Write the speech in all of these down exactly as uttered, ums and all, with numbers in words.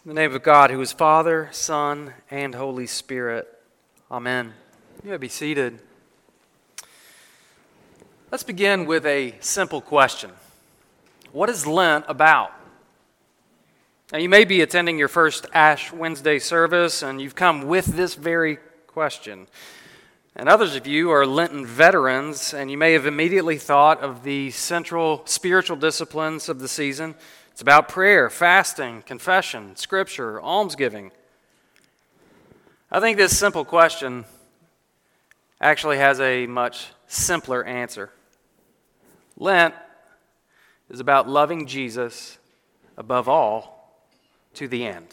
In the name of God, who is Father, Son, and Holy Spirit. Amen. You may be seated. Let's begin with a simple question. What is Lent about? Now, you may be attending your first Ash Wednesday service, and you've come with this very question. And others of you are Lenten veterans, and you may have immediately thought of the central spiritual disciplines of the season. It's about prayer, fasting, confession, scripture, almsgiving. I think this simple question actually has a much simpler answer. Lent is about loving Jesus above all to the end.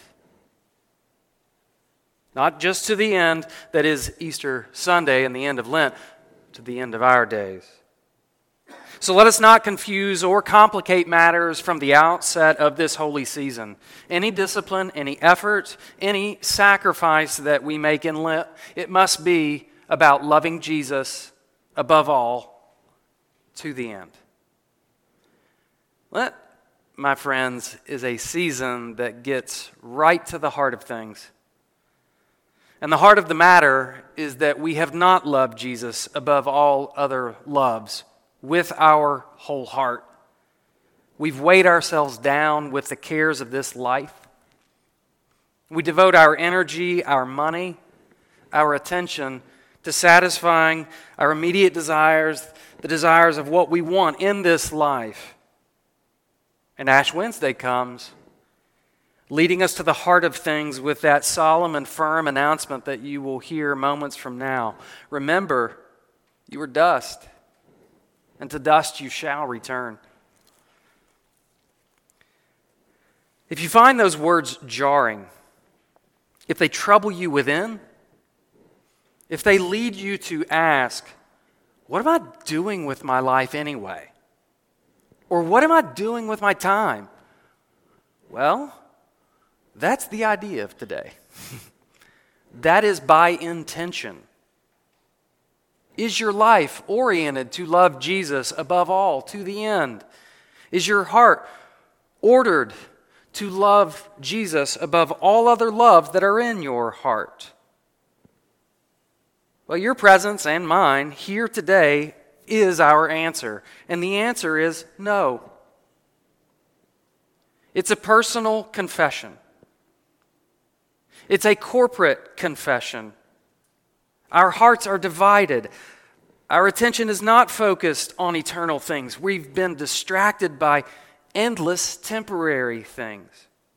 Not just to the end that is Easter Sunday and the end of Lent, to the end of our days. So let us not confuse or complicate matters from the outset of this holy season. Any discipline, any effort, any sacrifice that we make in Lent, it must be about loving Jesus above all to the end. Lent, my friends, is a season that gets right to the heart of things. And the heart of the matter is that we have not loved Jesus above all other loves with our whole heart. We've weighed ourselves down with the cares of this life. We devote our energy, our money, our attention to satisfying our immediate desires, the desires of what we want in this life. And Ash Wednesday comes, leading us to the heart of things with that solemn and firm announcement that you will hear moments from now. Remember, you are dust, and to dust you shall return. If you find those words jarring, if they trouble you within, if they lead you to ask, what am I doing with my life anyway? Or what am I doing with my time? Well, that's the idea of today. That is by intention. Is your life oriented to love Jesus above all, to the end? Is your heart ordered to love Jesus above all other loves that are in your heart? Well, your presence and mine here today is our answer. And the answer is no. It's a personal confession. It's a corporate confession. Our hearts are divided. Our attention is not focused on eternal things. We've been distracted by endless temporary things.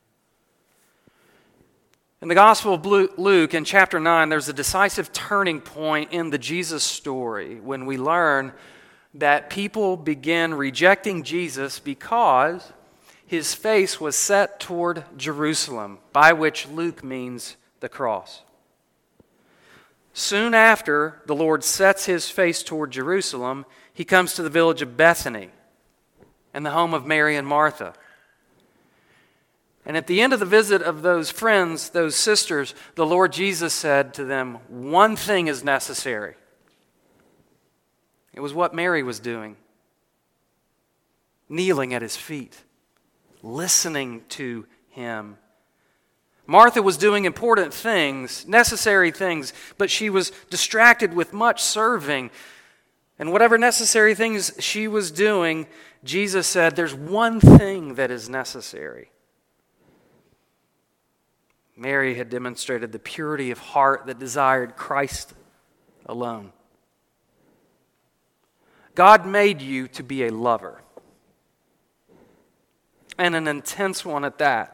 In the Gospel of Luke, in chapter nine, there's a decisive turning point in the Jesus story when we learn that people begin rejecting Jesus because his face was set toward Jerusalem, by which Luke means the cross. Soon after the Lord sets his face toward Jerusalem, he comes to the village of Bethany and the home of Mary and Martha. And at the end of the visit of those friends, those sisters, the Lord Jesus said to them, one thing is necessary. It was what Mary was doing, kneeling at his feet, listening to him. Martha was doing important things, necessary things, but she was distracted with much serving. And whatever necessary things she was doing, Jesus said, there's one thing that is necessary. Mary had demonstrated the purity of heart that desired Christ alone. God made you to be a lover, and an intense one at that.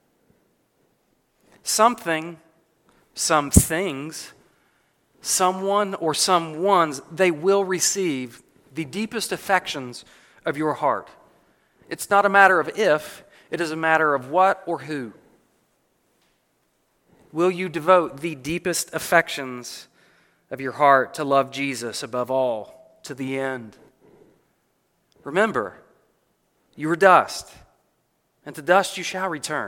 Something, some things, someone or some ones, they will receive the deepest affections of your heart. It's not a matter of if, it is a matter of what or who. Will you devote the deepest affections of your heart to love Jesus above all, to the end? Remember, you are dust, and to dust you shall return.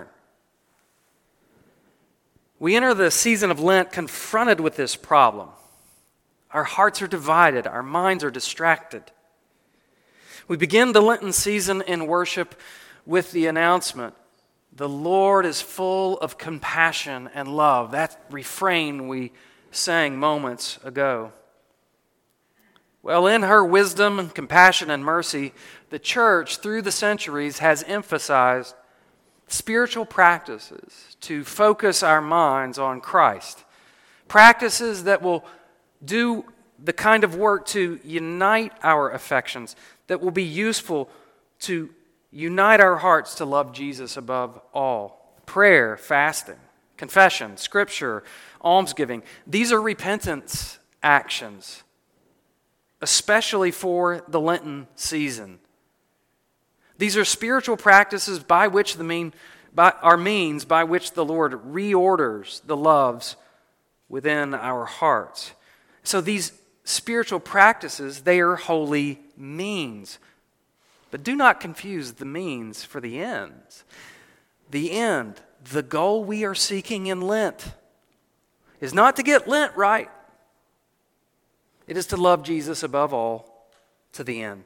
We enter the season of Lent confronted with this problem. Our hearts are divided. Our minds are distracted. We begin the Lenten season in worship with the announcement The Lord is full of compassion and love. That refrain we sang moments ago. Well, in her wisdom and compassion and mercy, the church through the centuries has emphasized spiritual practices to focus our minds on Christ. Practices that will do the kind of work to unite our affections, that will be useful to unite our hearts to love Jesus above all. Prayer, fasting, confession, scripture, almsgiving. These are repentance actions, especially for the Lenten season. These are spiritual practices by which the mean, by, are means by which the Lord reorders the loves within our hearts. So these spiritual practices, they are holy means. But do not confuse the means for the ends. The end, the goal we are seeking in Lent, is not to get Lent right. It is to love Jesus above all to the end.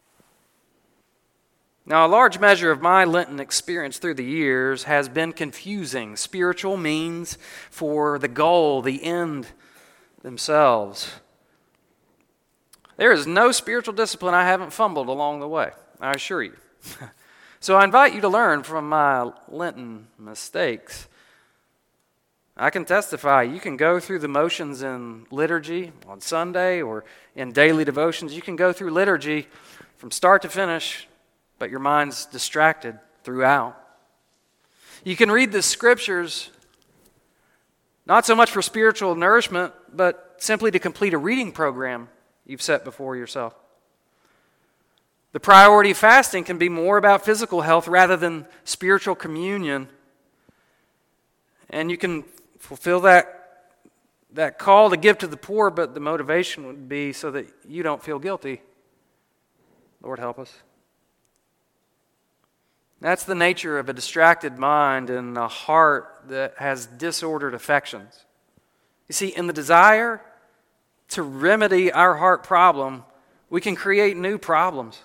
Now, a large measure of my Lenten experience through the years has been confusing spiritual means for the goal, the end themselves. There is no spiritual discipline I haven't fumbled along the way, I assure you. So I invite you to learn from my Lenten mistakes. I can testify, you can go through the motions in liturgy on Sunday or in daily devotions. You can go through liturgy from start to finish, but your mind's distracted throughout. You can read the scriptures not so much for spiritual nourishment, but simply to complete a reading program you've set before yourself. The priority of fasting can be more about physical health rather than spiritual communion. And you can fulfill that, that call to give to the poor, but the motivation would be so that you don't feel guilty. Lord, help us. That's the nature of a distracted mind and a heart that has disordered affections. You see, in the desire to remedy our heart problem, we can create new problems.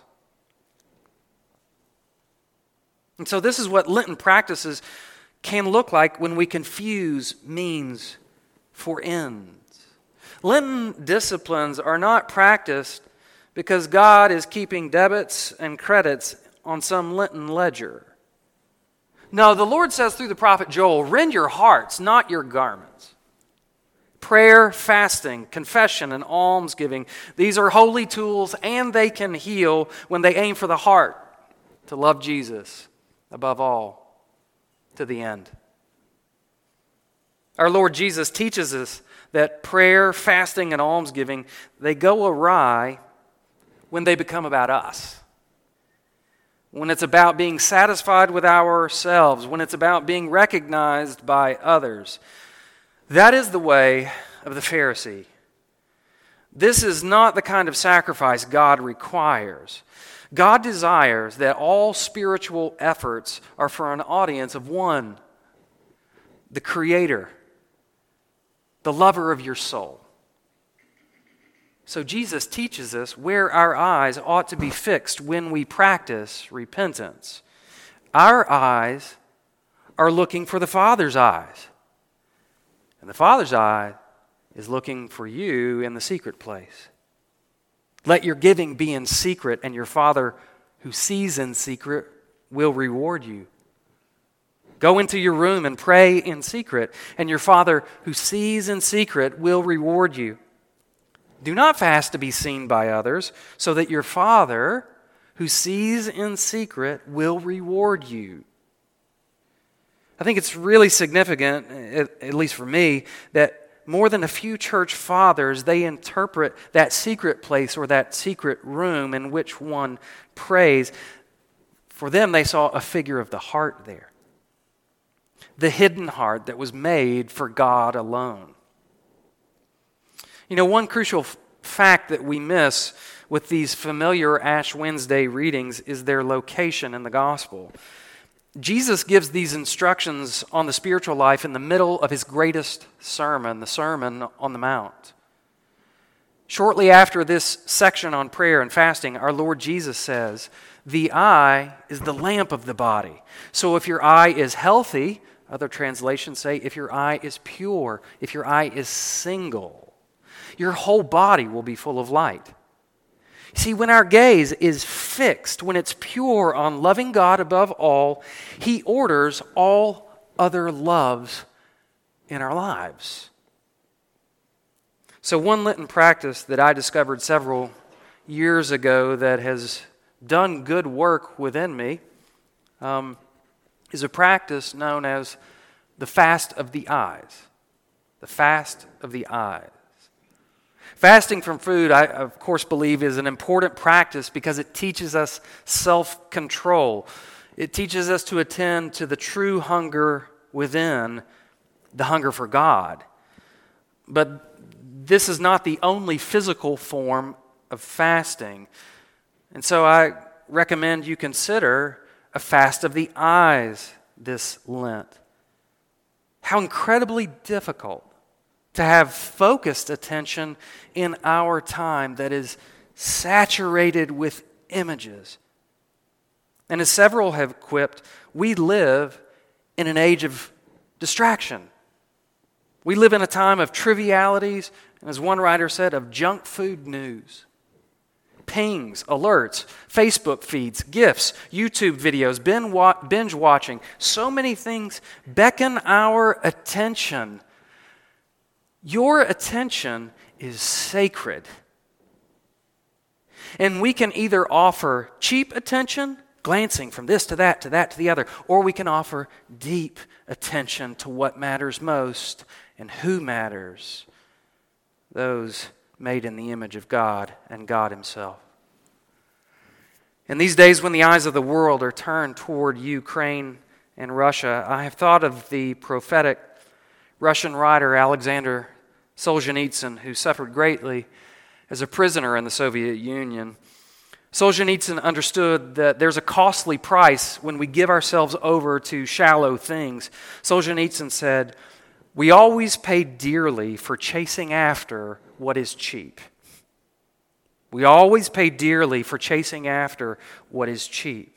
And so this is what Lenten practices can look like when we confuse means for ends. Lenten disciplines are not practiced because God is keeping debits and credits on some Lenten ledger. No, the Lord says through the prophet Joel, rend your hearts, not your garments. Prayer, fasting, confession, and almsgiving, these are holy tools and they can heal when they aim for the heart to love Jesus above all to the end. Our Lord Jesus teaches us that prayer, fasting, and almsgiving, they go awry when they become about us. When it's about being satisfied with ourselves, when it's about being recognized by others. That is the way of the Pharisee. This is not the kind of sacrifice God requires. God desires that all spiritual efforts are for an audience of one, the Creator, the lover of your soul. So Jesus teaches us where our eyes ought to be fixed when we practice repentance. Our eyes are looking for the Father's eyes. And the Father's eye is looking for you in the secret place. Let your giving be in secret, and your Father who sees in secret will reward you. Go into your room and pray in secret, and your Father who sees in secret will reward you. Do not fast to be seen by others, so that your Father, who sees in secret, will reward you. I think it's really significant, at least for me, that more than a few church fathers, they interpret that secret place or that secret room in which one prays. For them, they saw a figure of the heart there. The hidden heart that was made for God alone. You know, one crucial f- fact that we miss with these familiar Ash Wednesday readings is their location in the gospel. Jesus gives these instructions on the spiritual life in the middle of his greatest sermon, the Sermon on the Mount. Shortly after this section on prayer and fasting, our Lord Jesus says, the eye is the lamp of the body. So if your eye is healthy, other translations say, if your eye is pure, if your eye is single, your whole body will be full of light. See, when our gaze is fixed, when it's pure on loving God above all, He orders all other loves in our lives. So one Lenten practice that I discovered several years ago that has done good work within me um, is a practice known as the fast of the eyes. The fast of the eyes. Fasting from food, I of course believe, is an important practice because it teaches us self-control. It teaches us to attend to the true hunger within, the hunger for God. But this is not the only physical form of fasting. And so I recommend you consider a fast of the eyes this Lent. How incredibly difficult to have focused attention in our time that is saturated with images. And as several have quipped, we live in an age of distraction. We live in a time of trivialities, and as one writer said, of junk food news. Pings, alerts, Facebook feeds, GIFs, YouTube videos, binge watching. So many things beckon our attention. Your attention is sacred. And we can either offer cheap attention, glancing from this to that, to that to the other, or we can offer deep attention to what matters most and who matters. Those made in the image of God and God Himself. In these days when the eyes of the world are turned toward Ukraine and Russia, I have thought of the prophetic Russian writer Alexander Solzhenitsyn, who suffered greatly as a prisoner in the Soviet Union. Solzhenitsyn understood that there's a costly price when we give ourselves over to shallow things. Solzhenitsyn said, "We always pay dearly for chasing after what is cheap." We always pay dearly for chasing after what is cheap.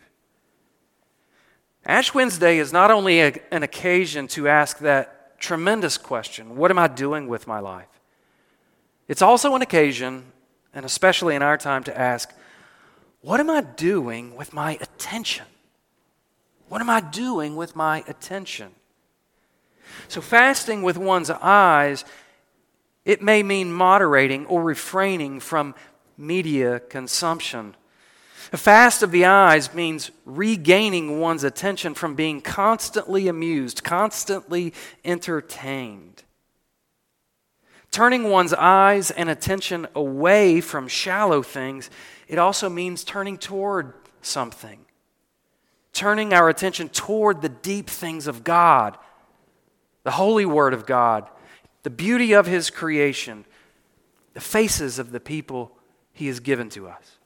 Ash Wednesday is not only a, an occasion to ask that tremendous question, what am I doing with my life? It's also an occasion, and especially in our time, to ask, what am I doing with my attention? What am I doing with my attention? So fasting with one's eyes, it may mean moderating or refraining from media consumption. A fast of the eyes means regaining one's attention from being constantly amused, constantly entertained. Turning one's eyes and attention away from shallow things, it also means turning toward something. Turning our attention toward the deep things of God, the holy Word of God, the beauty of His creation, the faces of the people He has given to us.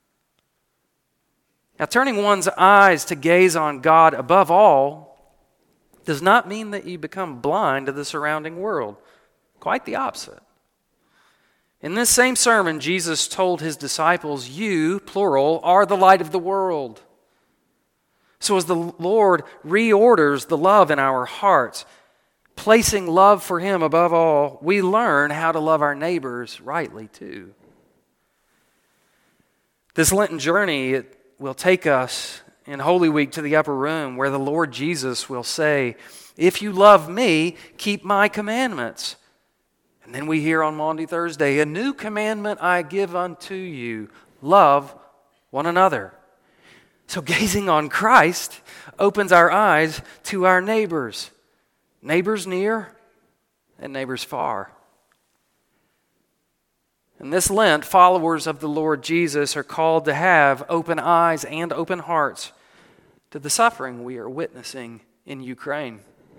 Now, turning one's eyes to gaze on God above all does not mean that you become blind to the surrounding world. Quite the opposite. In this same sermon, Jesus told His disciples, "You, plural, are the light of the world." So as the Lord reorders the love in our hearts, placing love for Him above all, we learn how to love our neighbors rightly too. This Lenten journey, it will take us in Holy Week to the upper room where the Lord Jesus will say, "If you love me, keep my commandments." And then we hear on Maundy Thursday, "A new commandment I give unto you, love one another." So gazing on Christ opens our eyes to our neighbors, neighbors near and neighbors far. In this Lent, followers of the Lord Jesus are called to have open eyes and open hearts to the suffering we are witnessing in Ukraine,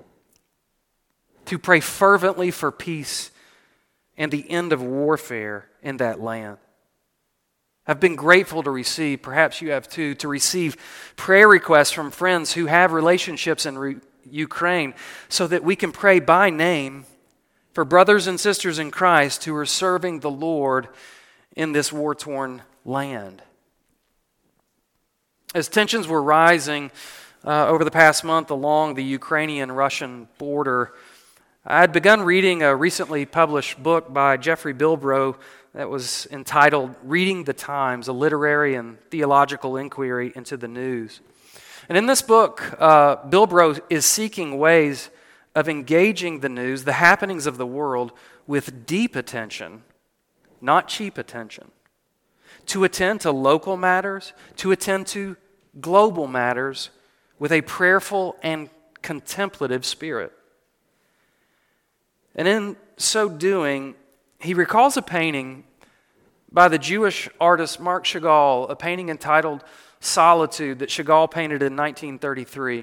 to pray fervently for peace and the end of warfare in that land. I've been grateful to receive, perhaps you have too, to receive prayer requests from friends who have relationships in re- Ukraine so that we can pray by name for brothers and sisters in Christ who are serving the Lord in this war-torn land. As tensions were rising uh, over the past month along the Ukrainian-Russian border, I had begun reading a recently published book by Jeffrey Bilbrough that was entitled Reading the Times, a literary and theological inquiry into the news. And in this book, uh, Bilbrough is seeking ways of engaging the news, the happenings of the world, with deep attention, not cheap attention, to attend to local matters, to attend to global matters with a prayerful and contemplative spirit. And in so doing, he recalls a painting by the Jewish artist Marc Chagall, a painting entitled Solitude that Chagall painted in nineteen thirty-three.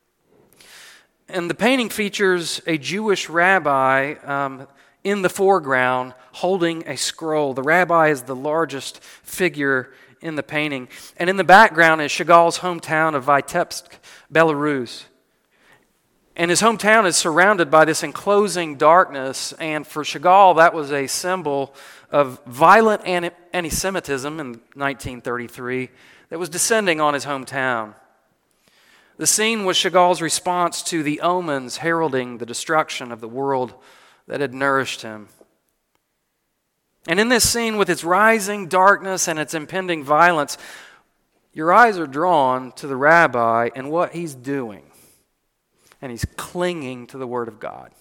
And the painting features a Jewish rabbi um, in the foreground holding a scroll. The rabbi is the largest figure in the painting. And in the background is Chagall's hometown of Vitebsk, Belarus. And his hometown is surrounded by this enclosing darkness. And for Chagall, that was a symbol of violent anti-Semitism in nineteen thirty-three that was descending on his hometown. The scene was Chagall's response to the omens heralding the destruction of the world that had nourished him. And in this scene, with its rising darkness and its impending violence, your eyes are drawn to the rabbi and what he's doing. And he's clinging to the Word of God.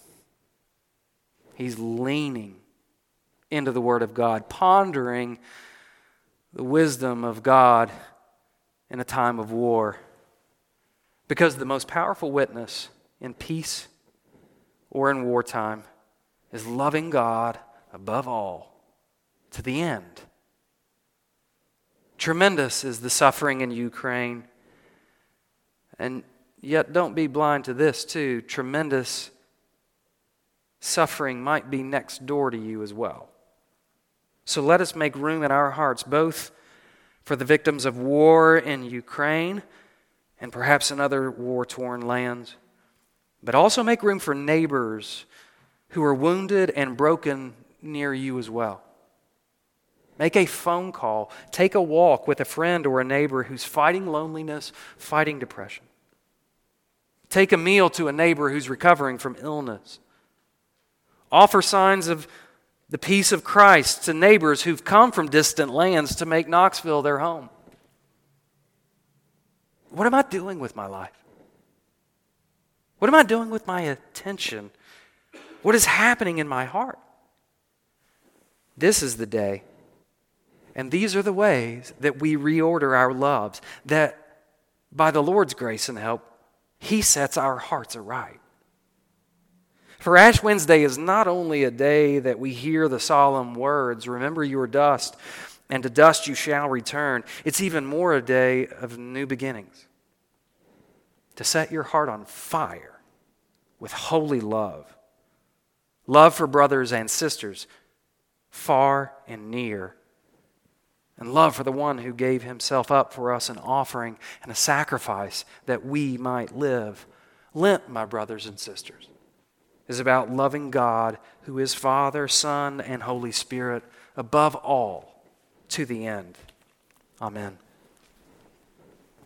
He's leaning into the Word of God, pondering the wisdom of God in a time of war. Because the most powerful witness in peace or in wartime is loving God above all to the end. Tremendous is the suffering in Ukraine. And yet don't be blind to this too. Tremendous suffering might be next door to you as well. So let us make room in our hearts both for the victims of war in Ukraine and perhaps in other war-torn lands, but also make room for neighbors who are wounded and broken near you as well. Make a phone call. Take a walk with a friend or a neighbor who's fighting loneliness, fighting depression. Take a meal to a neighbor who's recovering from illness. Offer signs of the peace of Christ to neighbors who've come from distant lands to make Knoxville their home. What am I doing with my life? What am I doing with my attention? What is happening in my heart? This is the day, and these are the ways that we reorder our loves, that by the Lord's grace and help, He sets our hearts aright. For Ash Wednesday is not only a day that we hear the solemn words, remember you are dust, and to dust you shall return. It's even more a day of new beginnings. To set your heart on fire with holy love. Love for brothers and sisters, far and near. And love for the one who gave himself up for us, an offering and a sacrifice that we might live. Lent, my brothers and sisters, is about loving God, who is Father, Son, and Holy Spirit, above all, to the end. Amen.